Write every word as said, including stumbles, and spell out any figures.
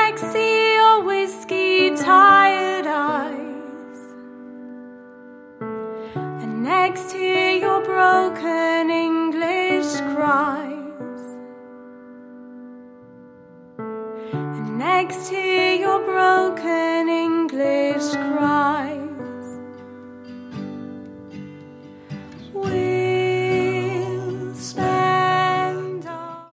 next to your whiskey tired eyes, and next to your broken English cries, and next to